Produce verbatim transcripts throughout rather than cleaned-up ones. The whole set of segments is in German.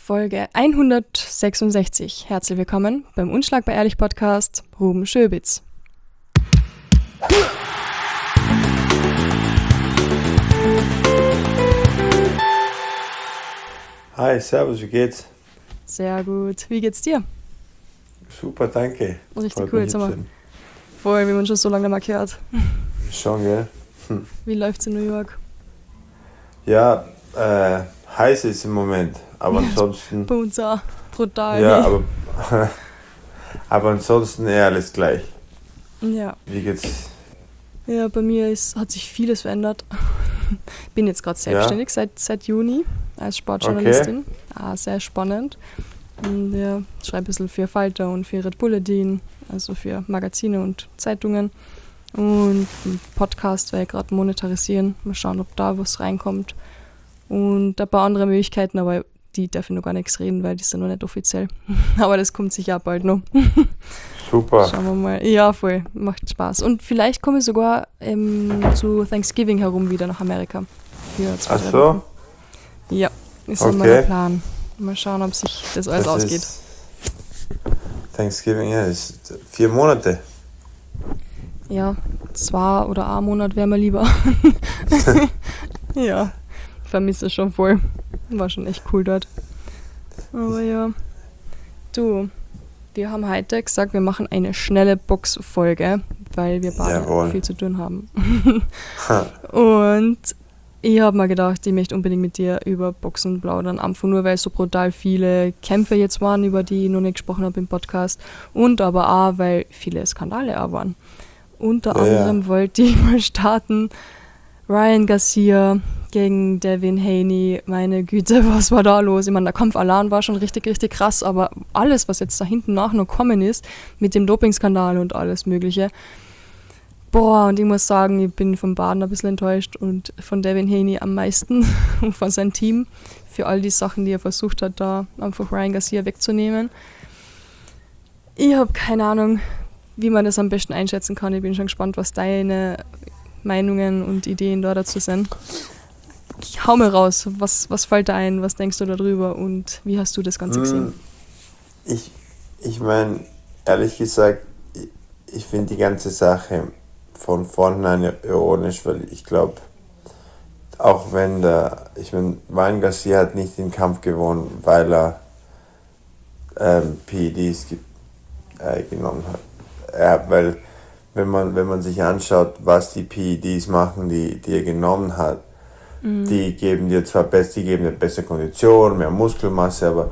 Folge hundertsechsundsechzig. Herzlich willkommen beim Unschlagbar Ehrlich Podcast, Ruben Schöbitz. Hi, servus, wie geht's? Sehr gut. Wie geht's dir? Super, danke. Richtig Freut cool, mich jetzt haben wir jetzt vorher, wie man schon so lange nicht mehr gehört. schon, gell? Hm. Wie läuft's in New York? Ja, äh, heiß ist im Moment, aber Ja, ansonsten... Bei uns auch. Brutal. Ja, aber, aber ansonsten eher alles gleich. Ja. Wie geht's? Ja, bei mir ist, hat sich vieles verändert. Bin jetzt gerade selbstständig Ja? seit, seit Juni als Sportjournalistin. Ah, sehr spannend. Und ja, schreibe ein bisschen für Falter und für Red Bulletin, also für Magazine und Zeitungen. Und einen Podcast werde ich gerade monetarisieren. Mal schauen, ob da was reinkommt. Und ein paar andere Möglichkeiten, aber die darf ich noch gar nichts reden, weil die sind noch nicht offiziell. Aber das kommt sicher auch bald noch. Super. Schauen wir mal. Ja, voll. Macht Spaß. Und vielleicht komme ich sogar ähm, zu Thanksgiving herum wieder nach Amerika. Für zwei, Ach drei so? Wochen. Ja, ist so Okay. mein Plan. Mal schauen, ob sich das alles Das ausgeht. ist Thanksgiving, ja, ist vier Monate. Ja, zwei oder ein Monat wäre mir lieber. Ja, vermisse es schon voll. War schon echt cool dort. Aber ja. Du, wir haben heute gesagt, wir machen eine schnelle Box-Folge, weil wir beide Jawohl. viel zu tun haben. Ha. Und ich habe mir gedacht, ich möchte unbedingt mit dir über Boxen plaudern. Einfach nur, weil so brutal viele Kämpfe jetzt waren, über die ich noch nicht gesprochen habe im Podcast. Und aber auch, weil viele Skandale auch waren. Unter Ja, ja. anderem wollte ich mal starten, Ryan Garcia gegen Devin Haney. Meine Güte, was war da los? Ich meine, der Kampf allein war schon richtig, richtig krass, aber alles, was jetzt da hinten nach noch kommen ist, mit dem Dopingskandal und alles Mögliche, boah, und ich muss sagen, ich bin vom Baden ein bisschen enttäuscht und von Devin Haney am meisten und von seinem Team für all die Sachen, die er versucht hat, da einfach Ryan Garcia wegzunehmen. Ich habe keine Ahnung, wie man das am besten einschätzen kann. Ich bin schon gespannt, was deine Meinungen und Ideen da dazu sind. Hau mal raus, was, was fällt dir ein, was denkst du darüber und wie hast du das Ganze gesehen? Ich, ich meine, ehrlich gesagt, ich, ich finde die ganze Sache von vornherein ironisch, weil ich glaube, auch wenn der, ich meine, Ryan Garcia hat nicht den Kampf gewonnen, weil er ähm, P E Ds ge äh, genommen hat. Er, weil, wenn man, wenn man sich anschaut, was die P E Ds machen, die, die er genommen hat, mhm. die geben dir zwar best, die geben dir bessere Kondition, mehr Muskelmasse, aber,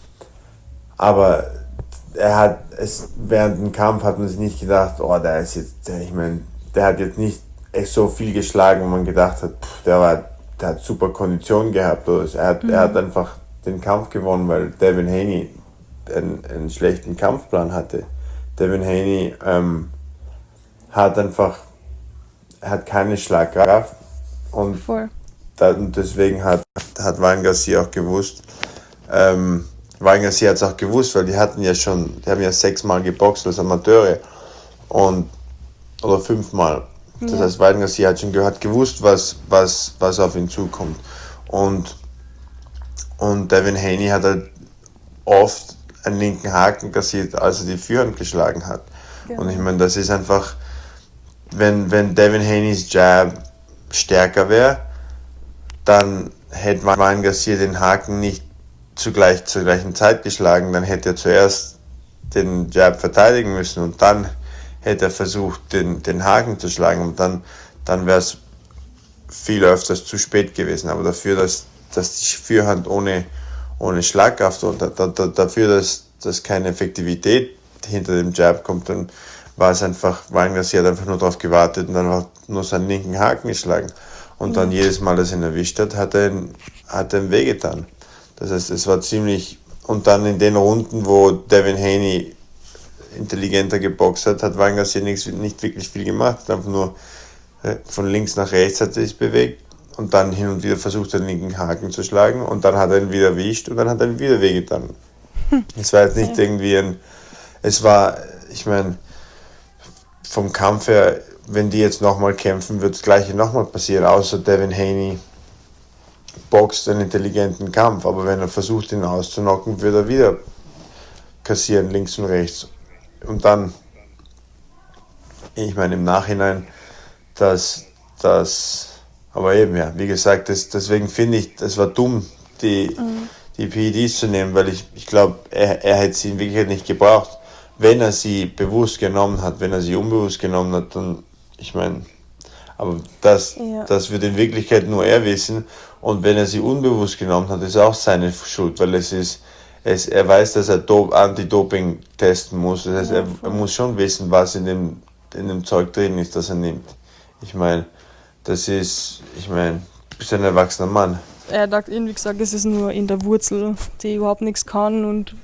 aber er hat es während dem Kampf hat man sich nicht gedacht, oh, der ist jetzt, der, ich meine, der hat jetzt nicht echt so viel geschlagen, wo man gedacht hat, pff, der war, der hat super Kondition gehabt, oder er hat, mhm. er hat einfach den Kampf gewonnen, weil Devin Haney einen, einen schlechten Kampfplan hatte. Devin Haney ähm, hat einfach, hat keine Schlagkraft und, Voll. da, und deswegen hat, hat Ryan Garcia auch gewusst, ähm, Ryan Garcia hat es auch gewusst, weil die hatten ja schon, die haben ja sechsmal geboxt als Amateure und oder fünfmal. Das ja. heißt, Ryan Garcia hat schon gehört, gewusst, was, was, was auf ihn zukommt. Und, und Devin Haney hat halt oft einen linken Haken kassiert, als er die Führhand geschlagen hat. Ja. Und ich meine, das ist einfach, wenn, wenn Devin Haneys Jab stärker wäre, dann hätte Ryan Garcia den Haken nicht zugleich zur gleichen Zeit geschlagen, dann hätte er zuerst den Jab verteidigen müssen und dann hätte er versucht, den, den Haken zu schlagen und dann, dann wäre es viel öfters zu spät gewesen. Aber dafür, dass, dass die Führhand ohne, ohne Schlagkraft und da, da, dafür, dass, dass keine Effektivität hinter dem Jab kommt, dann war es einfach, Ryan Garcia hat einfach nur darauf gewartet und dann hat nur seinen linken Haken geschlagen. Und mhm. dann jedes Mal, dass er ihn erwischt hat, hat er ihn, hat er ihm wehgetan. Das heißt, es war ziemlich, und dann in den Runden, wo Devin Haney intelligenter geboxt hat, hat Ryan Garcia nicht, nicht wirklich viel gemacht, hat einfach nur von links nach rechts hat er sich bewegt und dann hin und wieder versucht, den linken Haken zu schlagen und dann hat er ihn wieder erwischt und dann hat er ihn wieder wehgetan. Es war jetzt nicht irgendwie ein, es war, ich meine, vom Kampf her, wenn die jetzt nochmal kämpfen, wird das Gleiche nochmal passieren, außer Devin Haney boxt einen intelligenten Kampf, aber wenn er versucht, ihn auszunocken, wird er wieder kassieren, links und rechts. Und dann, ich meine, im Nachhinein, dass das, aber eben, ja, wie gesagt, das, deswegen finde ich, das war dumm, die, mhm. die P E Ds zu nehmen, weil ich, ich glaube, er, er hätte sie in Wirklichkeit nicht gebraucht. Wenn er sie bewusst genommen hat, wenn er sie unbewusst genommen hat, dann, ich meine, aber das, ja. das wird in Wirklichkeit nur er wissen. Und wenn er sie unbewusst genommen hat, ist auch seine Schuld, weil es ist, es, er weiß, dass er Do- Anti-Doping testen muss. Das heißt, ja, er, er muss schon wissen, was in dem, in dem Zeug drin ist, das er nimmt. Ich meine, das ist, ich meine, du bist ein erwachsener Mann. Er hat irgendwie gesagt, es ist nur in der Wurzel, die überhaupt nichts kann und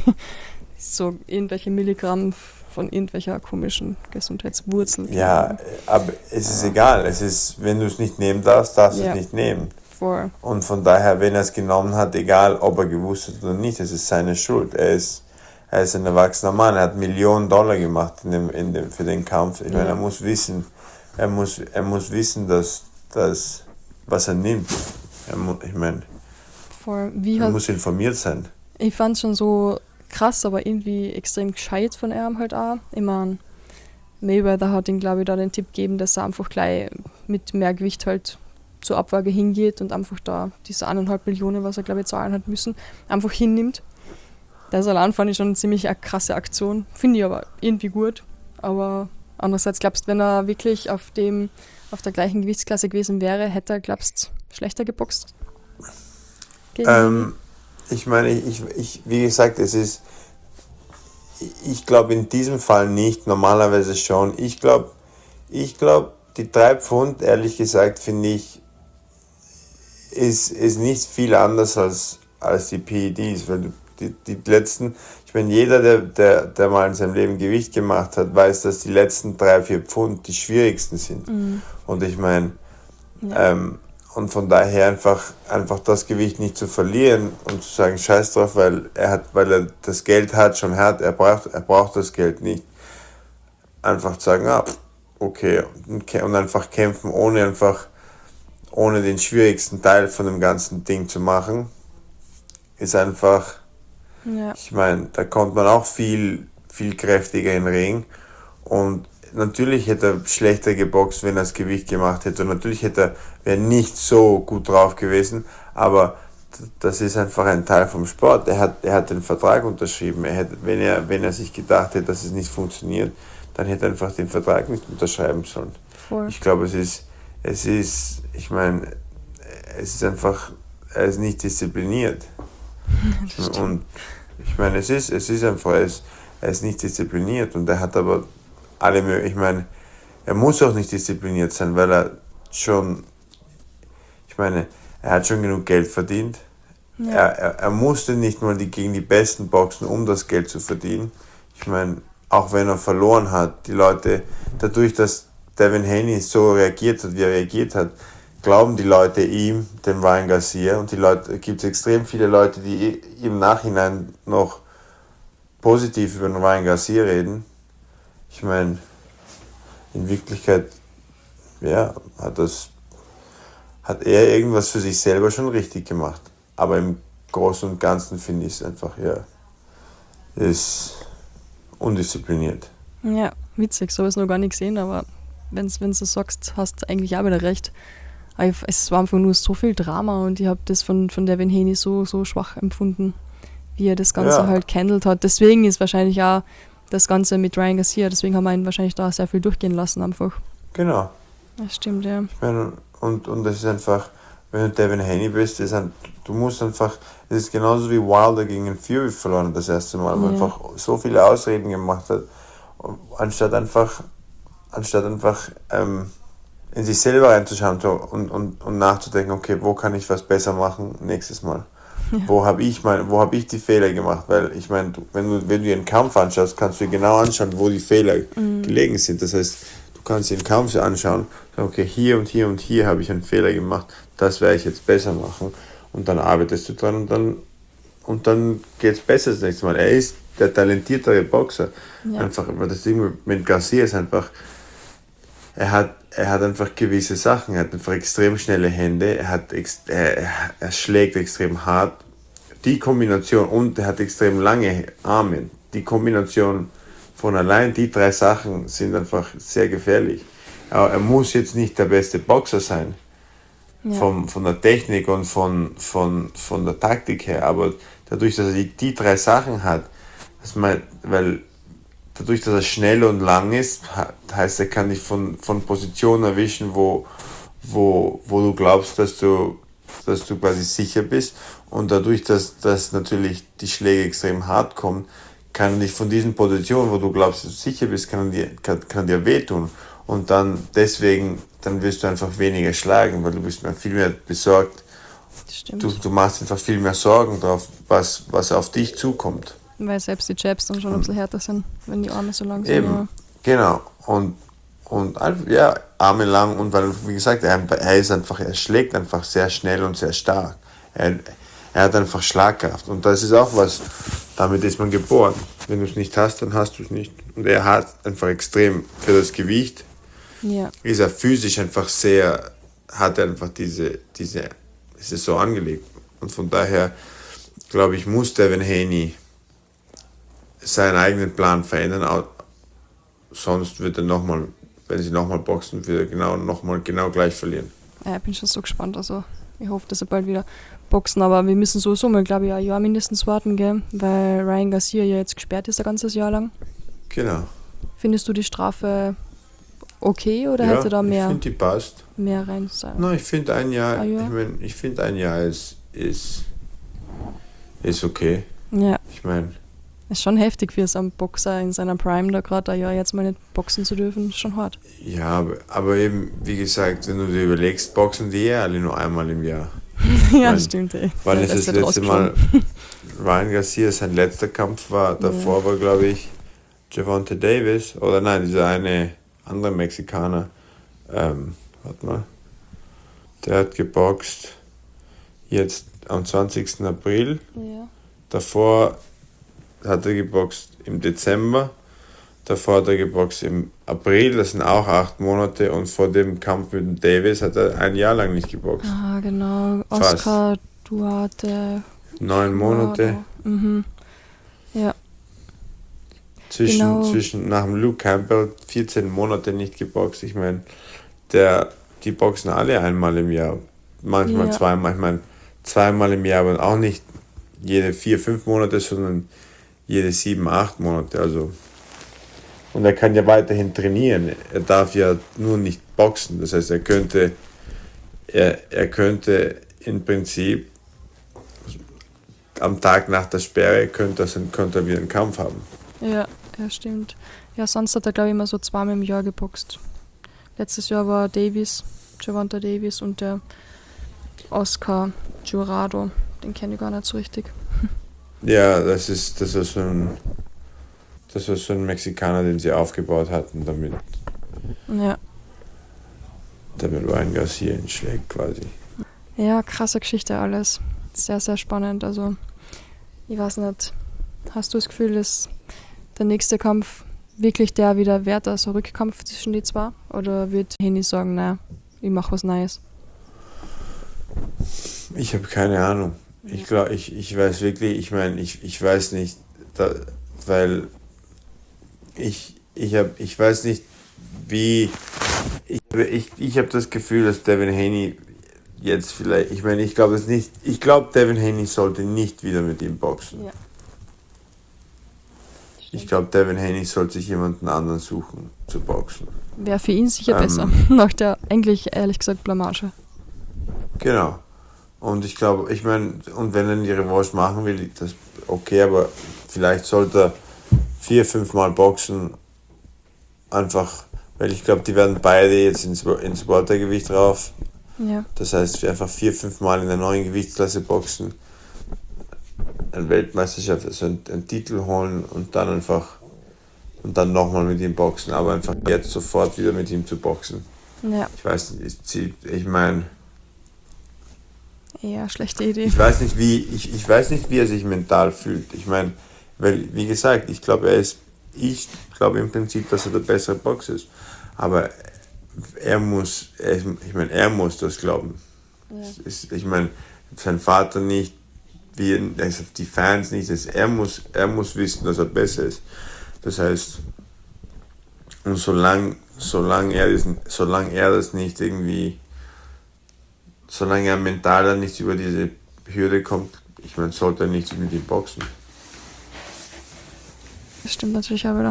so irgendwelche Milligramm von irgendwelcher komischen Gesundheitswurzel. Ja, aber es ist ja. egal. Es ist, wenn du es nicht nehmen darfst, darfst du ja. es nicht nehmen. Voll. Und von daher, wenn er es genommen hat, egal ob er gewusst hat oder nicht, es ist seine Schuld. Er ist, er ist ein erwachsener Mann. Er hat Millionen Dollar gemacht in dem, in dem, für den Kampf. Ich ja. meine, er muss wissen, er muss, er muss wissen, dass, dass was er nimmt. Er mu, ich meine, Voll. Wie er hat, muss informiert sein. Ich fand es schon so krass, aber irgendwie extrem gescheit von ihm halt auch. Ich meine, Mayweather hat ihm, glaube ich, da den Tipp gegeben, dass er einfach gleich mit mehr Gewicht halt zur Abwaage hingeht und einfach da diese eineinhalb Millionen, was er, glaube ich, zahlen hat müssen, einfach hinnimmt. Das allein fand ich schon eine ziemlich eine krasse Aktion. Finde ich aber irgendwie gut. Aber andererseits, glaubst du, wenn er wirklich auf dem auf der gleichen Gewichtsklasse gewesen wäre, hätte er, glaubst du, schlechter geboxt? Ähm, ich meine, ich, ich, wie gesagt, es ist, ich glaube in diesem Fall nicht, normalerweise schon. Ich glaube, ich glaube, die drei Pfund, ehrlich gesagt, finde ich, ist, ist nicht viel anders als, als die P E Ds, weil die, die letzten, ich meine, jeder, der, der, der mal in seinem Leben Gewicht gemacht hat, weiß, dass die letzten drei, vier Pfund die schwierigsten sind. Mhm. Und ich meine, ja. ähm, und von daher einfach, einfach das Gewicht nicht zu verlieren und zu sagen, scheiß drauf, weil er hat, weil er das Geld hat, schon hat, er braucht, er braucht das Geld nicht. Einfach zu sagen, ah, okay, und einfach kämpfen, ohne einfach, ohne den schwierigsten Teil von dem ganzen Ding zu machen, ist einfach, ja. ich meine, da kommt man auch viel, viel kräftiger in den Ring und natürlich hätte er schlechter geboxt, wenn er das Gewicht gemacht hätte und natürlich hätte er, wäre nicht so gut drauf gewesen, aber das ist einfach ein Teil vom Sport. Er hat, er hat den Vertrag unterschrieben. Er hätte, wenn er, wenn er sich gedacht hätte, dass es nicht funktioniert, dann hätte er einfach den Vertrag nicht unterschreiben sollen. Voll. Ich glaube, es ist, es ist, ich meine, es ist einfach, er ist nicht diszipliniert. Und ich meine, es ist, es ist einfach, er ist, er ist nicht diszipliniert und er hat aber alle möglichen, ich meine, er muss auch nicht diszipliniert sein, weil er schon, ich meine, er hat schon genug Geld verdient. Ja. Er, er, er musste nicht mal die, gegen die Besten boxen, um das Geld zu verdienen. Ich meine, auch wenn er verloren hat, die Leute, dadurch, dass Devin Haney so reagiert hat, wie er reagiert hat, glauben die Leute ihm, dem Ryan Garcia, und die Leute, gibt es extrem viele Leute, die im Nachhinein noch positiv über den Ryan Garcia reden. Ich meine, in Wirklichkeit, ja, hat das, hat er irgendwas für sich selber schon richtig gemacht. Aber im Großen und Ganzen finde ich es einfach, ja, ist undiszipliniert. Ja, witzig, so habe ich es noch gar nicht gesehen, aber wenn du so sagst, hast du eigentlich auch wieder recht. Es war einfach nur so viel Drama und ich habe das von, von Devin Haney so, so schwach empfunden, wie er das Ganze ja. halt gehandelt hat. Deswegen ist wahrscheinlich auch das Ganze mit Ryan Garcia, deswegen haben wir ihn wahrscheinlich da sehr viel durchgehen lassen einfach. Genau. Das stimmt, ja. Ich meine, und, und das ist einfach, wenn du Devin Haney bist, ist ein, du musst einfach, es ist genauso wie Wilder gegen Fury verloren das erste Mal, weil ja. er einfach so viele Ausreden gemacht hat, anstatt einfach, anstatt einfach ähm, in sich selber reinzuschauen und, und, und nachzudenken, okay, wo kann ich was besser machen nächstes Mal? Ja. Wo habe ich mein, wo habe ich die Fehler gemacht? Weil ich meine, wenn du, wenn du einen Kampf anschaust, kannst du dir genau anschauen, wo die Fehler mhm. gelegen sind. Das heißt, du kannst dir den Kampf anschauen, sagen, okay, hier und hier und hier habe ich einen Fehler gemacht, das werde ich jetzt besser machen. Und dann arbeitest du dran und dann, und dann geht es besser das nächste Mal. Er ist der talentiertere Boxer. Ja. Einfach, das Ding mit Garcia ist einfach, er hat, er hat einfach gewisse Sachen, er hat einfach extrem schnelle Hände, er, hat ex, er, er schlägt extrem hart. Die Kombination und er hat extrem lange Arme. Die Kombination von allein, die drei Sachen sind einfach sehr gefährlich. Aber er muss jetzt nicht der beste Boxer sein, ja. vom, von der Technik und von, von, von der Taktik her, aber dadurch, dass er die, die drei Sachen hat, dass man, weil dadurch, dass er schnell und lang ist, heißt, er kann dich von, von Positionen erwischen, wo, wo, wo du glaubst, dass du, dass du quasi sicher bist. Und dadurch, dass, dass natürlich die Schläge extrem hart kommen, kann er dich von diesen Positionen, wo du glaubst, dass du sicher bist, kann er dir, kann, kann dir wehtun. Und dann deswegen, dann wirst du einfach weniger schlagen, weil du bist mehr, viel mehr besorgt. Stimmt. Du, du machst einfach viel mehr Sorgen drauf, was, was auf dich zukommt. Weil selbst die Jabs dann schon ein bisschen härter sind, wenn die Arme so lang sind. Eben, ja. Genau. Und, und ja, Arme lang und weil, wie gesagt, er, er ist einfach, er schlägt einfach sehr schnell und sehr stark. Er, er hat einfach Schlagkraft. Und das ist auch was, damit ist man geboren. Wenn du es nicht hast, dann hast du es nicht. Und er hat einfach extrem für das Gewicht. Ja. Ist er physisch einfach sehr, hat er einfach diese, diese, ist es so angelegt. Und von daher, glaube ich, muss Devin Haney seinen eigenen Plan verändern, sonst wird er nochmal, wenn sie nochmal boxen, wird er genau, nochmal genau gleich verlieren. Ja, ich bin schon so gespannt, also ich hoffe, dass er bald wieder boxen, aber wir müssen sowieso mal, glaube ich, ein Jahr mindestens warten, gell? Weil Ryan Garcia ja jetzt gesperrt ist ein ganzes Jahr lang. Genau. Findest du die Strafe okay oder ja, hätte da mehr, ich finde, die passt. mehr rein sein? Nein, ich finde ein Jahr, ein Jahr? ich meine, ich finde ein Jahr ist, ist, ist okay. Ja. Ich meine, ist schon heftig für so einen Boxer in seiner Prime, da gerade ein Jahr jetzt mal nicht boxen zu dürfen, ist schon hart. Ja, aber, aber eben, wie gesagt, wenn du dir überlegst, boxen die eh alle nur einmal im Jahr. ja, mein, stimmt eh. Wann Ja, ist das letzte Mal Ryan Garcia, sein letzter Kampf war, davor ja. war, glaube ich, Gervonta Davis, oder nein, dieser eine andere Mexikaner, ähm, warte mal, der hat geboxt jetzt am zwanzigsten April. Ja. Davor hat er geboxt im Dezember, davor hat er geboxt im April, das sind auch acht Monate, und vor dem Kampf mit dem Davis hat er ein Jahr lang nicht geboxt. Ah, genau, Oscar Duarte. Neun Monate. Mhm. Ja. Zwischen, genau. zwischen nach dem Luke Campbell vierzehn Monate nicht geboxt. Ich meine, der, die boxen alle einmal im Jahr, manchmal ja. zweimal, ich meine, zweimal im Jahr, aber auch nicht jede vier, fünf Monate, sondern jede sieben, acht Monate. Also. Und er kann ja weiterhin trainieren. Er darf ja nur nicht boxen. Das heißt, er könnte, er, er könnte im Prinzip am Tag nach der Sperre könnte er, könnte er wieder einen Kampf haben. Ja, ja, stimmt. Ja, sonst hat er, glaube ich, immer so zweimal im Jahr geboxt. Letztes Jahr war Davis, Gervonta Davis und der Oscar Jurado. Den kenne ich gar nicht so richtig. Ja, das ist, das ist so ein, das war so ein Mexikaner, den sie aufgebaut hatten, damit, ja. damit Ryan Garcia ihn schlägt quasi. Ja, krasse Geschichte alles. Sehr, sehr spannend. Also, ich weiß nicht, hast du das Gefühl, dass der nächste Kampf wirklich der wieder wert ist, ein Rückkampf zwischen die zwei? Oder wird Haney sagen, naja, ich mache was Neues? Ich habe keine Ahnung. Ich glaube, ich, ich weiß wirklich, ich meine, ich, ich weiß nicht, da, weil ich, ich, hab, ich weiß nicht, wie, ich, ich, ich habe das Gefühl, dass Devin Haney jetzt vielleicht, ich meine, ich glaube es nicht, ich glaube, Devin Haney sollte nicht wieder mit ihm boxen. Ja. Ich glaube, Devin Haney sollte sich jemanden anderen suchen, zu boxen. Wäre für ihn sicher ähm, besser, nach der eigentlich, ehrlich gesagt, Blamage. Genau. Und ich glaube, ich meine, und wenn er die Revanche machen will, das okay, aber vielleicht sollte er vier, fünf Mal boxen, einfach, weil ich glaube, die werden beide jetzt ins, ins Weltergewicht rauf. Ja. Das heißt, wir einfach vier, fünf Mal in der neuen Gewichtsklasse boxen, eine Weltmeisterschaft, also einen, einen Titel holen und dann einfach, und dann nochmal mit ihm boxen, aber einfach jetzt sofort wieder mit ihm zu boxen. Ja. Ich weiß nicht, ich, ich meine, ja, schlechte Idee. Ich weiß nicht, wie, ich, ich weiß nicht, wie er sich mental fühlt. Ich meine, weil, wie gesagt, ich glaube, er ist, ich glaube im Prinzip, dass er der bessere Boxer ist. Aber er muss, er, ich meine, er muss das glauben. Ja. Ist, ich meine, sein Vater nicht, wir, also die Fans nicht, das, er, muss, er muss wissen, dass er besser ist. Das heißt, und solange solang er, das, solang er das nicht irgendwie, solange er mental dann nicht über diese Hürde kommt, ich meine, sollte er nicht mit ihm boxen. Das stimmt natürlich auch wieder.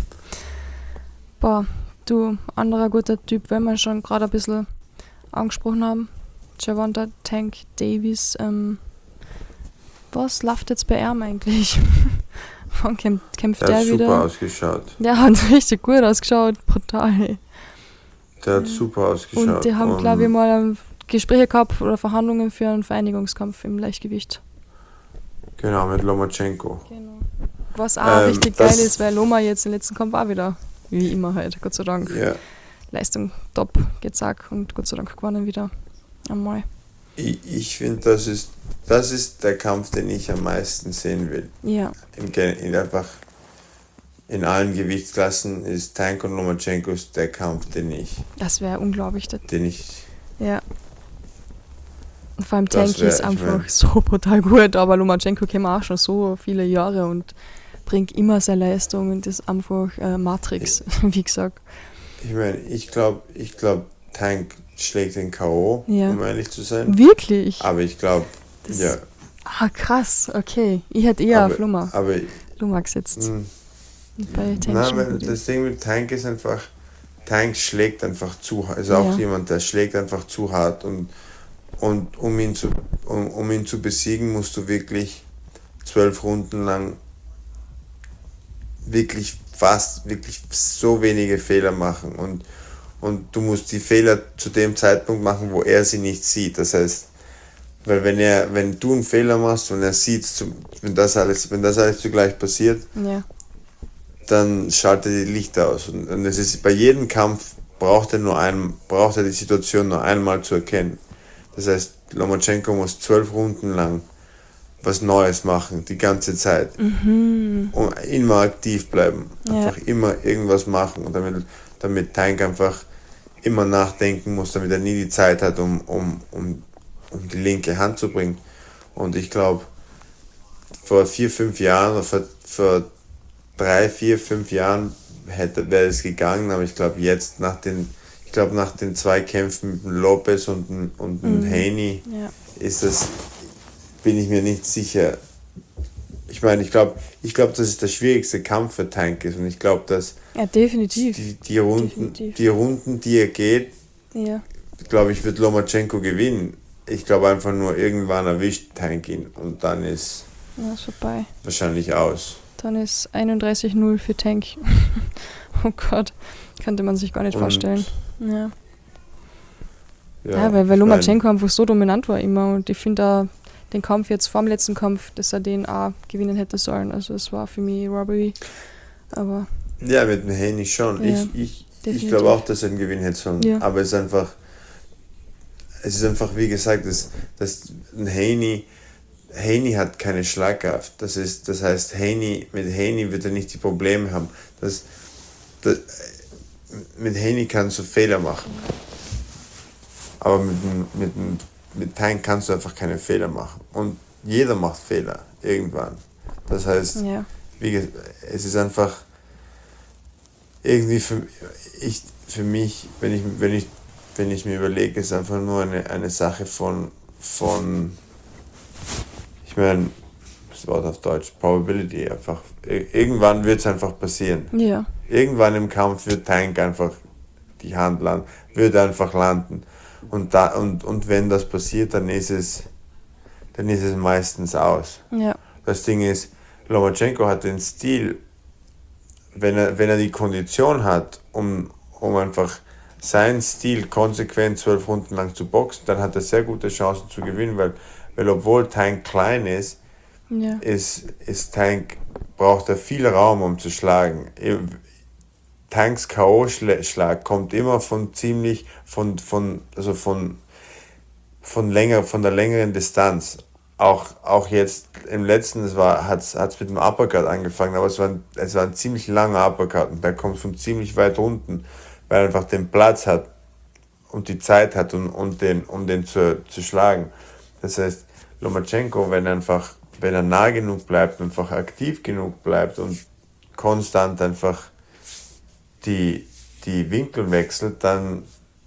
Boah, du, anderer guter Typ, wenn wir schon gerade ein bisschen angesprochen haben. Gervonta Tank Davis, ähm, was läuft jetzt bei ihm eigentlich? Wann kämpft, kämpft der der hat super wieder? ausgeschaut. Der hat richtig gut ausgeschaut, brutal. Der hat super ausgeschaut. Und die haben, glaube ich, mal Gespräche gehabt oder Verhandlungen für einen Vereinigungskampf im Leichtgewicht. Genau, mit Lomachenko. Genau. Was auch Ähm, richtig das- geil ist, weil Loma jetzt im letzten Kampf auch wieder, wie immer halt, Gott sei Dank, Ja, Leistung top gezeigt und Gott sei Dank gewonnen wieder einmal. ich, ich finde, das ist, das ist der Kampf, den ich am meisten sehen will. Ja, In, Ge- in einfach in allen Gewichtsklassen ist Tank und Lomachenko ist der Kampf, den ich, das wäre unglaublich. Das, den ich, ja. Und vor allem Das Tank wär- ist ich einfach mein- so brutal gut, aber Lomachenko kennt man auch schon so viele Jahre und bringt immer seine Leistung und ist einfach äh, Matrix, wie gesagt. ich meine, ich glaube, ich glaube, Tank schlägt den K O, Ja. um ehrlich zu sein. Wirklich? Aber ich glaube, Das- ja, Ah, krass, okay. Ich hätte eher aber, auf Loma, aber Loma gesetzt. mh, Und bei Tank Nein, schon weil gut das ist. Ding mit Tank ist einfach, Tank schlägt einfach zu hart. Ist auch Ja. jemand, der schlägt einfach zu hart. Und, und um, ihn zu, um, um ihn zu besiegen, musst du wirklich zwölf Runden lang wirklich fast, wirklich so wenige Fehler machen. Und, und du musst die Fehler zu dem Zeitpunkt machen, wo er sie nicht sieht. Das heißt, weil wenn er, wenn du einen Fehler machst und er sieht, wenn das alles, wenn das alles zugleich passiert, Ja, dann schaltet er die Lichter aus. Und, und es ist bei jedem Kampf braucht er nur ein, braucht er die Situation nur einmal zu erkennen. Das heißt, Lomachenko muss zwölf Runden lang was Neues machen, die ganze Zeit. mhm. Und immer aktiv bleiben. Ja. Einfach immer irgendwas machen. Und damit, damit Tank einfach immer nachdenken muss, damit er nie die Zeit hat, um, um, um, um die linke Hand zu bringen. Und ich glaube, vor vier, fünf Jahren, oder vor, vor drei, vier, fünf Jahren hätte wäre es gegangen, aber ich glaube jetzt nach den, ich glaube nach den zwei Kämpfen mit dem Lopez und dem, und dem Mhm. Haney Ja. ist das, bin ich mir nicht sicher. Ich meine, ich glaube, ich glaube, dass es der schwierigste Kampf für Tank ist und ich glaube, dass Ja, definitiv. die, die Runden, Definitiv. die Runden, die er geht, Ja. glaube ich, wird Lomachenko gewinnen. Ich glaube einfach nur, irgendwann erwischt Tank ihn und dann ist Ja, ist vorbei. wahrscheinlich aus. Dann ist einunddreißig null für Tank. Oh Gott, könnte man sich gar nicht Und- vorstellen. Ja, Ja, ja, weil, weil ich Lomachenko einfach so dominant war immer und ich finde auch den Kampf jetzt vor dem letzten Kampf, dass er den auch gewinnen hätte sollen. Also es war für mich Robbery, aber mein, ja, mit dem Haney schon. Ja, ich ich, ich definitiv. glaube auch, dass er einen Gewinn hätte sollen. Ja. Aber es ist einfach, es ist einfach, wie gesagt, dass, dass ein Haney, Haney hat keine Schlagkraft. Das ist, das heißt, Haney, mit Haney wird er nicht die Probleme haben. Das, das, mit Haney kannst du Fehler machen. Aber mit, dem- mit, dem- mit Tank kannst du einfach keine Fehler machen. Und jeder macht Fehler, irgendwann. Das heißt, ja, wie gesagt, es ist einfach irgendwie für, ich, für mich, wenn ich, wenn ich, wenn ich mir überlege, ist einfach nur eine, eine Sache von, von, ich meine, das Wort auf Deutsch, Probability einfach. Ir- Irgendwann wird es einfach passieren. ja, Irgendwann im Kampf wird Tank einfach die Hand landen, wird einfach landen. Und, da, und, und wenn das passiert, dann ist es, dann ist es meistens aus. ja, Das Ding ist, Lomachenko hat den Stil, wenn er, wenn er die Kondition hat, um, um einfach seinen Stil konsequent zwölf Runden lang zu boxen, dann hat er sehr gute Chancen zu gewinnen, weil, weil obwohl Tank klein ist, ja, ist, ist Tank, braucht er viel Raum, um zu schlagen. Tanks K O-Schlag kommt immer von ziemlich, von, von, also von, von länger, von der längeren Distanz. Auch, auch jetzt im letzten, es war, hat's, hat's mit dem Uppercut angefangen, aber es war, ein, es war ein ziemlich langer Uppercut und der kommt von ziemlich weit unten. weil er einfach den Platz hat und die Zeit hat, um, um den, um den zu, zu schlagen. Das heißt, Lomachenko, wenn er einfach, wenn er nah genug bleibt, einfach aktiv genug bleibt und konstant einfach die, die Winkel wechselt, dann,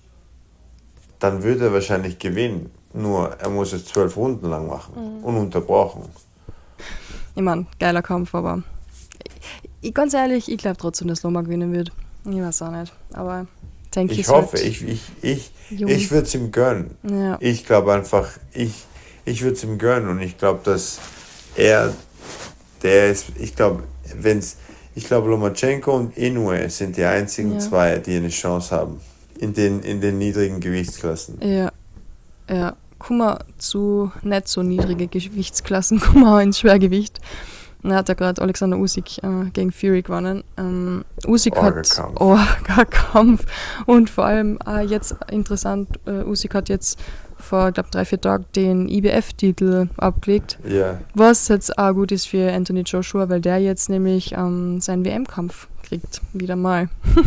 dann würde er wahrscheinlich gewinnen. Nur er muss es zwölf Runden lang machen, mhm. ununterbrochen. Ich meine, geiler Kampf, aber ich, ganz ehrlich, ich glaube trotzdem, dass Loma gewinnen wird. Ich weiß auch nicht, aber denke ich. Ich hoffe, halt ich, ich, ich, ich würde es ihm gönnen. Ja. Ich glaube einfach, ich, ich würde es ihm gönnen und ich glaube, dass er, der ist, ich glaube, wenn es, ich glaube, Lomachenko und Inoue sind die einzigen ja. zwei, die eine Chance haben. In den, in den niedrigen Gewichtsklassen. Ja, ja. Kommen wir zu nicht so niedrige Gewichtsklassen, kommen wir ins Schwergewicht. Da hat ja gerade Alexander Usyk äh, gegen Fury gewonnen. Ähm, Usyk Orga hat Kampf. Oh, gar Kampf. Und vor allem äh, jetzt interessant, äh, Usyk hat jetzt vor, ich glaube, drei, vier Tagen den I B F-Titel abgelegt. Ja. Was jetzt auch gut ist für Anthony Joshua, weil der jetzt nämlich ähm, seinen W M-Kampf kriegt. Wieder mal.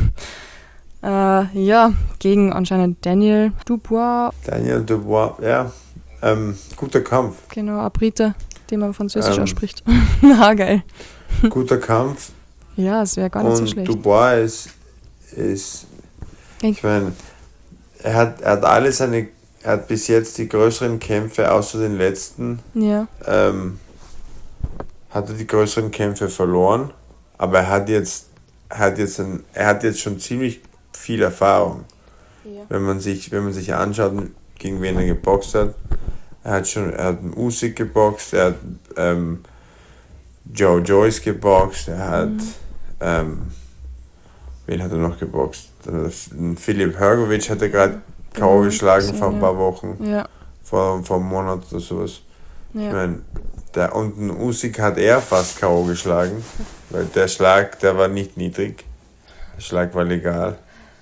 Äh, ja, gegen anscheinend Daniel Dubois. Daniel Dubois, ja. Ähm, guter Kampf. Genau, ein Brite, den man französisch ähm, ausspricht. Na, geil. Guter Kampf. Ja, es wäre gar nicht und so schlecht. Dubois ist, ist ich meine, er hat, er hat alle seine, er hat bis jetzt die größeren Kämpfe, außer den letzten, ja. ähm, hat er die größeren Kämpfe verloren, aber er hat jetzt, hat jetzt, ein, er hat jetzt schon ziemlich viel Erfahrung. Ja. Wenn man sich, wenn man sich anschaut, gegen wen er geboxt hat. Er hat schon, er hat einen Usyk geboxt, er hat ähm, Joe Joyce geboxt, er hat mhm. ähm, wen hat er noch geboxt? Filip Hrgović hat er gerade K O geschlagen ja, vor ein paar Wochen, ja. vor, vor einem Monat oder sowas. Ja. Ich meine, der und ein Usyk hat er fast K O geschlagen, weil der Schlag, der war nicht niedrig, der Schlag war legal.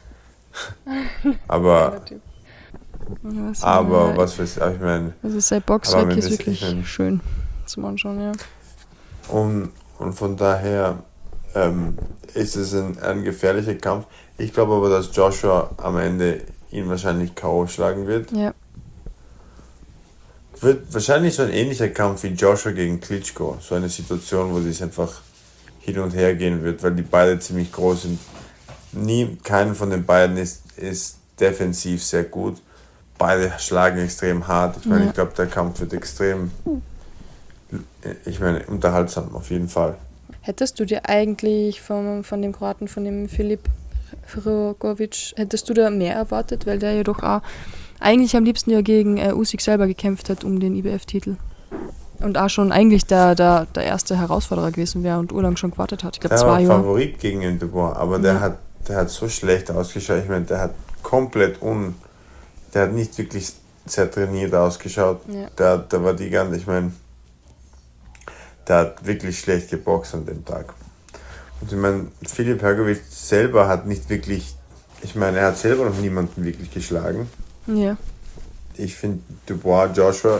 aber was aber ja, was weiß ich, ich meine. Also sein Boxwerk ist wirklich ich mein, schön zum Anschauen, ja. Und, und von daher ähm, ist es ein, ein gefährlicher Kampf. Ich glaube aber, dass Joshua am Ende ihn wahrscheinlich K O schlagen wird. Ja. Wird wahrscheinlich so ein ähnlicher Kampf wie Joshua gegen Klitschko. So eine Situation, wo es einfach hin und her gehen wird, weil die beide ziemlich groß sind. Nie, keinen von den beiden ist, ist defensiv sehr gut. Beide schlagen extrem hart. Ich meine, ja. ich glaube, der Kampf wird extrem, ich meine, unterhaltsam auf jeden Fall. Hättest du dir eigentlich vom, von dem Kroaten, von dem Filip Hrgović, hättest du da mehr erwartet, weil der ja doch auch eigentlich am liebsten ja gegen äh, Usyk selber gekämpft hat um den I B F-Titel. Und auch schon eigentlich der, der, der erste Herausforderer gewesen wäre und urlang schon gewartet hat. Ich glaube, zwei Jahre. Der war Favorit gegen den Dubois, aber der, ja. hat, der hat so schlecht ausgeschaut. Ich meine, der hat komplett un... Der hat nicht wirklich sehr trainiert ausgeschaut. Ja. Der, der war die ganze... Ich meine, der hat wirklich schlecht geboxt an dem Tag. Und ich meine, Filip Hrgović selber hat nicht wirklich... Ich meine, er hat selber noch niemanden wirklich geschlagen. Ja. Ich finde Dubois, Joshua...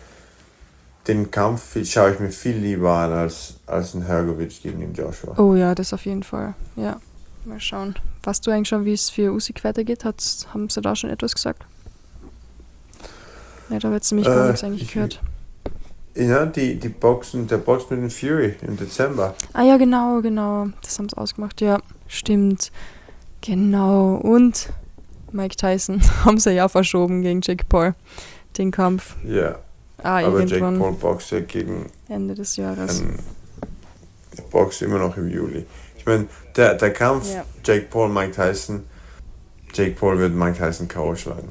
Den Kampf schaue ich mir viel lieber an als, als ein Hrgović gegen den Joshua. Oh ja, das auf jeden Fall. Ja, mal schauen. Weißt du eigentlich schon, wie es für Usyk weitergeht? Hat's, haben sie da schon etwas gesagt? Ja, da wird es nämlich gar äh, nichts eigentlich ich, gehört. Ja, die, die Boxen, der Box mit dem Fury im Dezember. Ah ja, genau, genau. Das haben sie ausgemacht. Ja, stimmt. Genau. Und Mike Tyson haben sie ja verschoben gegen Jake Paul. Den Kampf. Ja. Ah, aber irgendwann Jake Paul boxt ja gegen Ende des Jahres. Ein, der boxt immer noch im Juli. Ich meine, der, der Kampf ja. Jake Paul, Mike Tyson, Jake Paul wird Mike Tyson K O schlagen.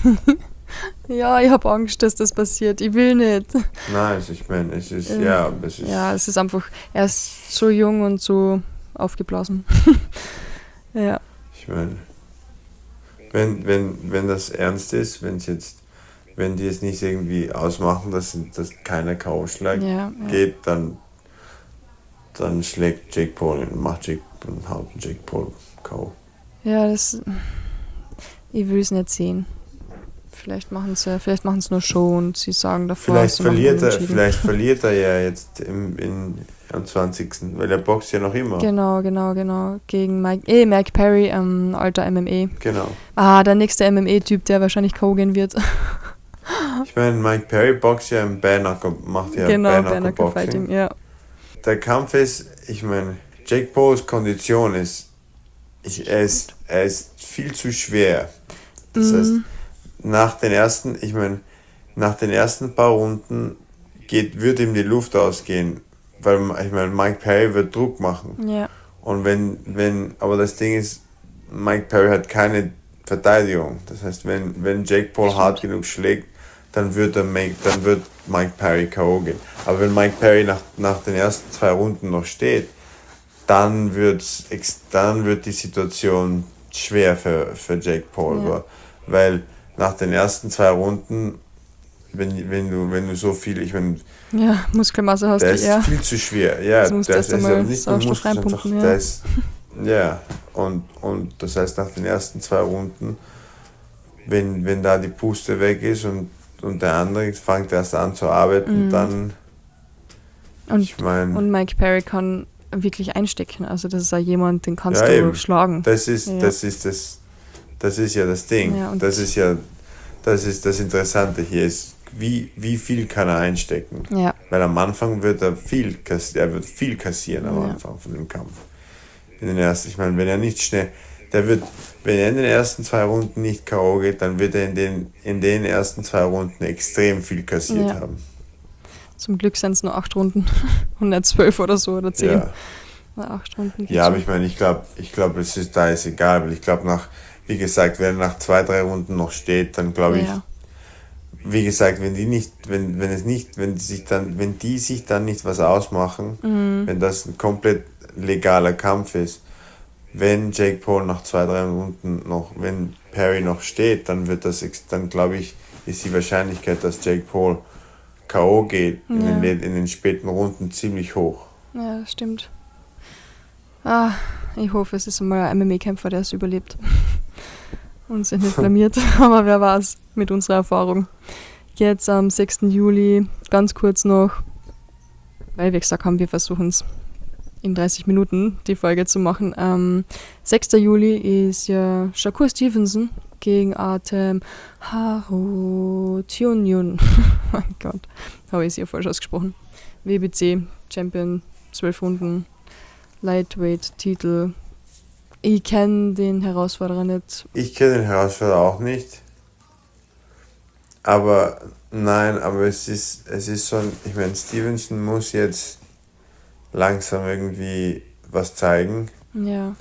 Ja, ich habe Angst, dass das passiert. Ich will nicht. Nein, ich meine, es ist, ähm, ja, es ist... Ja, es ist einfach, er ist so jung und so aufgeblasen. Ja. Ich meine, wenn, wenn, wenn das ernst ist, wenn es jetzt wenn die es nicht irgendwie ausmachen, dass, dass keiner K O schlägt, ja, ja. geht, dann, dann schlägt Jake Paul und macht Jake, und haut Jake Paul K O. Ja, das. Ich will es nicht sehen. vielleicht machen sie vielleicht machen sie nur Show und sie sagen davor, Vielleicht sie machen verliert er, unentschieden. vielleicht verliert er ja jetzt im, in, am zwanzigsten Weil er boxt ja noch immer. Genau, genau, genau. Gegen Mike, eh, Mike Perry, ähm, alter M M A. Genau. Ah, der nächste M M A-Typ, der wahrscheinlich K O gehen wird. Ich meine, Mike Perry boxt ja im Bare-Knuckle, macht ja genau, Bare-Knuckle-Boxing. ja. Der Kampf ist, ich meine, Jake Pauls Kondition ist, ich, er ist, er ist viel zu schwer. Das Mhm. heißt, nach den ersten, ich meine, nach den ersten paar Runden geht, wird ihm die Luft ausgehen, weil ich meine, Mike Perry wird Druck machen. Ja, Und wenn, wenn, aber das Ding ist, Mike Perry hat keine Verteidigung. Das heißt, wenn, wenn Jake Paul Stimmt. hart genug schlägt, dann wird, er Mike, dann wird Mike Perry K O gehen. Aber wenn Mike Perry nach, nach den ersten zwei Runden noch steht, dann, wird's, ex- dann wird die Situation schwer für, für Jake Paul. Ja. Weil nach den ersten zwei Runden, wenn, wenn, du, wenn du so viel, ich meine, ja, Muskelmasse hast der du ist eher. viel zu schwer. Ja, Das musst du der erst ist einmal aber nicht nur Sauerstoff Muskel, einfach, reinpumpen, ja. der ist, ja, und, und das heißt, nach den ersten zwei Runden, wenn, wenn da die Puste weg ist und, und der andere fängt erst an zu arbeiten, Mhm. dann, Und, ich meine, und Mike Perry kann wirklich einstecken. Also das ist ja jemand, den kannst Ja, du eben. schlagen. das ist, Ja. das ist das, das ist ja das Ding. Ja, und- das ist ja, das ist das Interessante hier ist, wie, wie viel kann er einstecken? Ja, Weil am Anfang wird er viel, kass- er wird viel kassieren am Ja. Anfang von dem Kampf. In den ersten, ich meine, wenn er nicht schnell, der wird, wenn er in den ersten zwei Runden nicht K O geht, dann wird er in den, in den ersten zwei Runden extrem viel kassiert Ja. haben. zum Glück sind es nur acht Runden. hundertzwölf oder so oder zehn. Ja, Na, acht Runden geht's ja aber schon. ich meine, ich glaube, ich glaube, es ist da ist egal, weil ich glaube nach, wie gesagt, wenn er nach zwei, drei Runden noch steht, dann glaube ich, Ja. wie gesagt, wenn die nicht, wenn, wenn es nicht, wenn die sich dann, wenn die sich dann nicht was ausmachen, Mhm. wenn das ein komplett legaler Kampf ist, wenn Jake Paul nach zwei, drei Runden noch, wenn Perry noch steht, dann wird das, ex- dann glaube ich, ist die Wahrscheinlichkeit, dass Jake Paul K O geht in, Ja. den, le- in den späten Runden ziemlich hoch. Ja, das stimmt. Ah, ich hoffe, es ist mal ein M M A-Kämpfer, der es überlebt. Und sich nicht blamiert. Aber wer weiß, mit unserer Erfahrung. Jetzt am sechsten Juli, ganz kurz noch, weil wir gesagt haben, wir versuchen es in dreißig Minuten die Folge zu machen. Ähm, sechster Juli ist ja Shakur Stevenson gegen Artem Harutyunyan. Mein Gott, habe ich es hier falsch ausgesprochen. W B C Champion, zwölf Runden, Lightweight-Titel. Ich kenne den Herausforderer nicht. Ich kenne den Herausforderer auch nicht. Aber nein, aber es ist, es ist so ein, ich meine, Stevenson muss jetzt langsam irgendwie was zeigen, Ja,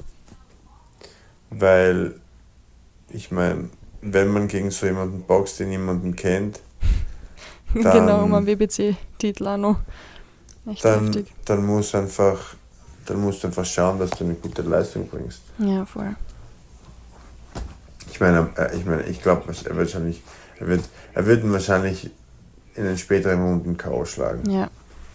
weil ich meine, wenn man gegen so jemanden boxt, den niemanden kennt, Dann- genau, um einen W B C-Titel auch noch. Echt dann, heftig. dann muss einfach, dann musst du einfach schauen, dass du eine gute Leistung bringst. Ja, voll. Ich meine, äh, ich meine, ich glaube, er wird wahrscheinlich, er wird, er wird ihn wahrscheinlich in den späteren Runden K O schlagen. Ja.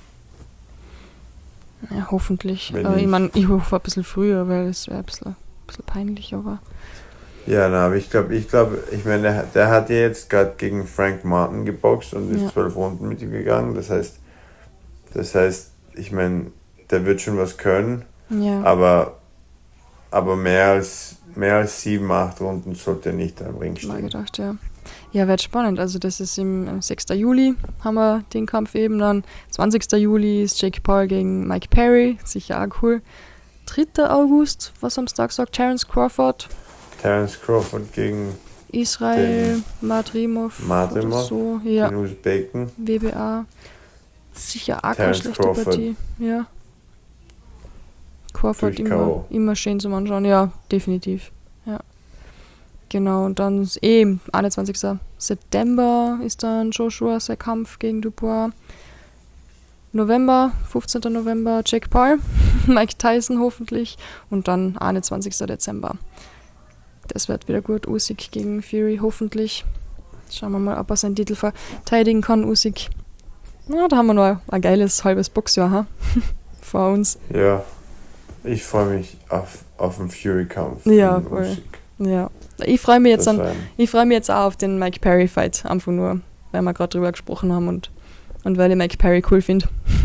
Ja, hoffentlich. Wenn Aber ich nicht- meine, ich hoffe ein bisschen früher, weil es wäre ein bisschen, ein bisschen peinlich, aber Ja, na, aber ich glaube, ich glaube, ich meine, der, der hat ja jetzt gerade gegen Frank Martin geboxt und ist Ja. zwölf Runden mit ihm gegangen. Das heißt, das heißt, ich meine, der wird schon was können, ja. aber, aber mehr als mehr als sieben, acht Runden sollte er nicht am Ring Mal stehen. gedacht, ja. Ja, wird spannend. Also das ist im am sechsten Juli haben wir den Kampf eben dann. zwanzigsten Juli ist Jake Paul gegen Mike Perry, sicher auch cool. dritter August, was am Tag sagt, Terence Crawford, Terence Crawford gegen Israel Madrimov Madrimov, oder so. Ja, den Usbeken. W B A. Sicher auch keine Terence schlechte Crawford. Partie. Ja. Crawford Durch immer, K O. immer schön zum Anschauen, ja, definitiv. Ja. Genau, und dann ist eben einundzwanzigsten September ist dann Joshua sein Kampf gegen Dubois. November, fünfzehnten November Jake Paul, Mike Tyson hoffentlich und dann einundzwanzigsten Dezember. Das wird wieder gut, Usyk gegen Fury hoffentlich. Schauen wir mal, ob er seinen Titel verteidigen kann, Usyk. Na, da haben wir noch ein geiles halbes Boxjahr ha? vor uns. Ja, ich freue mich auf, auf den Fury-Kampf. Ja, gegen voll. Usyk. Ja. Ich freue mich, jetzt Das an- war- ich freu mich jetzt auch auf den Mike Perry-Fight. Einfach nur, weil wir gerade drüber gesprochen haben und, und weil ich Mike Perry cool finde.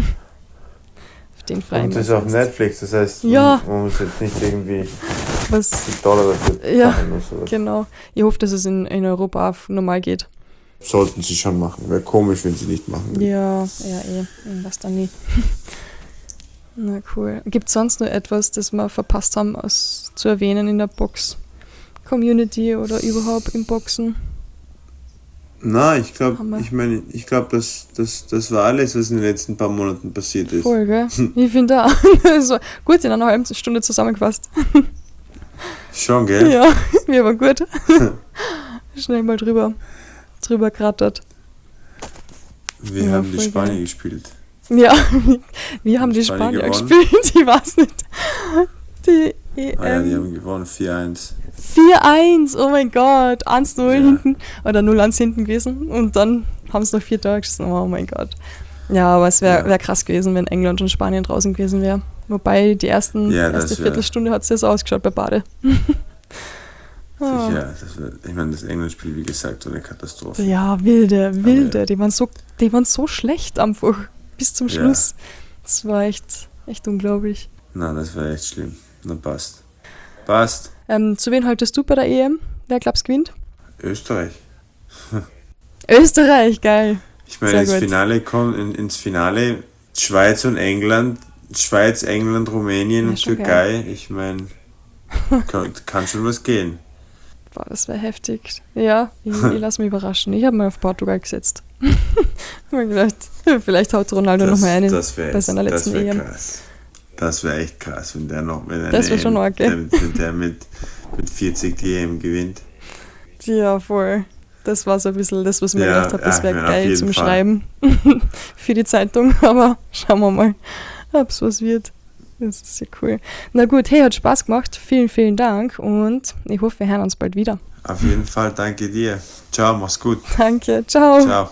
Auf den freue ich Und mich. das ist auf jetzt. Netflix, das heißt, Ja. man, man muss jetzt nicht irgendwie Was, die Dollar dafür Ja, zahlen oder sowas. genau. Ich hoffe, dass es in, in Europa auch normal geht. Sollten sie schon machen. Wäre komisch, wenn sie nicht machen würden. Ja, ja, eh. Was dann nie. Na cool. Gibt es sonst noch etwas, das wir verpasst haben, aus, zu erwähnen in der Box-Community oder überhaupt im Boxen? Nein, ich glaube, Hammer. ich meine, ich glaube, das, das, das war alles, was in den letzten paar Monaten passiert ist. Voll, gell? Ich finde auch. So, gut, in einer halben Stunde zusammengefasst. Schon, gell? Ja, mir war gut. Schnell mal drüber, drüber krattert. Wir Ja, haben die voll Spanier geil. gespielt. Ja, wir haben die Spanien Spanier gewonnen? gespielt, ich weiß nicht. Die E M. Ah ja, die haben gewonnen, vier eins. vier eins, oh mein Gott, eins null Ja. hinten oder null eins hinten gewesen und dann haben sie noch vier Tage geschossen, oh mein Gott. Ja, aber es wäre Ja. wär krass gewesen, wenn England und Spanien draußen gewesen wäre. Wobei die ersten, Ja, das erste wär- Viertelstunde hat es ja so ausgeschaut bei Bade. Ah. Ja, das war, ich meine, das England-Spiel, wie gesagt, so eine Katastrophe. Ja, wilde, wilde. ja. Die waren so, die waren so schlecht einfach bis zum Ja. Schluss. Das war echt, echt unglaublich. Nein, das war echt schlimm. Na, passt. Passt. Ähm, zu wen haltest du bei der E M? Wer glaubst gewinnt? Österreich. Österreich, geil. Ich meine, Sehr ins gut. Finale kommt, in, ins Finale Schweiz und England, Schweiz, England, Rumänien Ja, und schon Türkei. Ich meine, kann, kann schon was gehen. Boah, das wäre heftig. Ja, ich, ich lasse mich überraschen. Ich habe mal auf Portugal gesetzt. Ich hab mir gedacht, vielleicht haut Ronaldo noch mal einen das wär bei jetzt- seiner letzten das wär E M. krass. Das wäre echt krass, wenn der noch, wenn Das wär eine schon E M arg, gell? der, wenn der mit, mit vierzig die E M gewinnt. Ja, voll. Das war so ein bisschen das, was ich mir Ja, gedacht habe, das ja, wäre ich mein, auf geil jeden zum Fall. Schreiben für die Zeitung. Aber schauen wir mal, ob es was wird. Das ist ja cool. Na gut, hey, hat Spaß gemacht. Vielen, vielen Dank und ich hoffe, wir hören uns bald wieder. Auf jeden Fall, danke dir. Ciao, mach's gut. Danke, ciao. Ciao.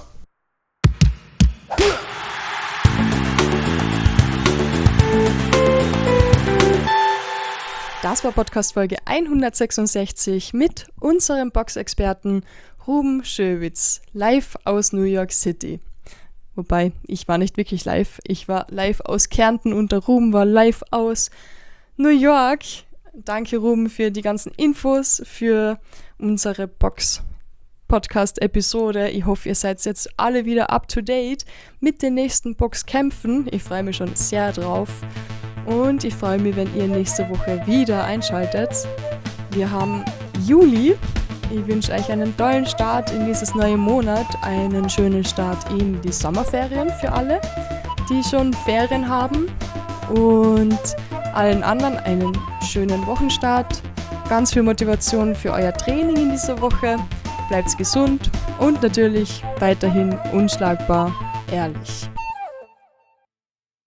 Das war Podcast-Folge hundertsechsundsechzig mit unserem Boxexperten Ruben Schöwitz, live aus New York City. Wobei, ich war nicht wirklich live, ich war live aus Kärnten und der Ruben war live aus New York. Danke Ruben für die ganzen Infos, für unsere Box-Podcast-Episode. Ich hoffe, ihr seid jetzt alle wieder up-to-date mit den nächsten Boxkämpfen. Ich freue mich schon sehr drauf. Und ich freue mich, wenn ihr nächste Woche wieder einschaltet. Wir haben Juli. Ich wünsche euch einen tollen Start in dieses neue Monat, einen schönen Start in die Sommerferien für alle, die schon Ferien haben. Und allen anderen einen schönen Wochenstart. Ganz viel Motivation für euer Training in dieser Woche. Bleibt gesund und natürlich weiterhin unschlagbar ehrlich.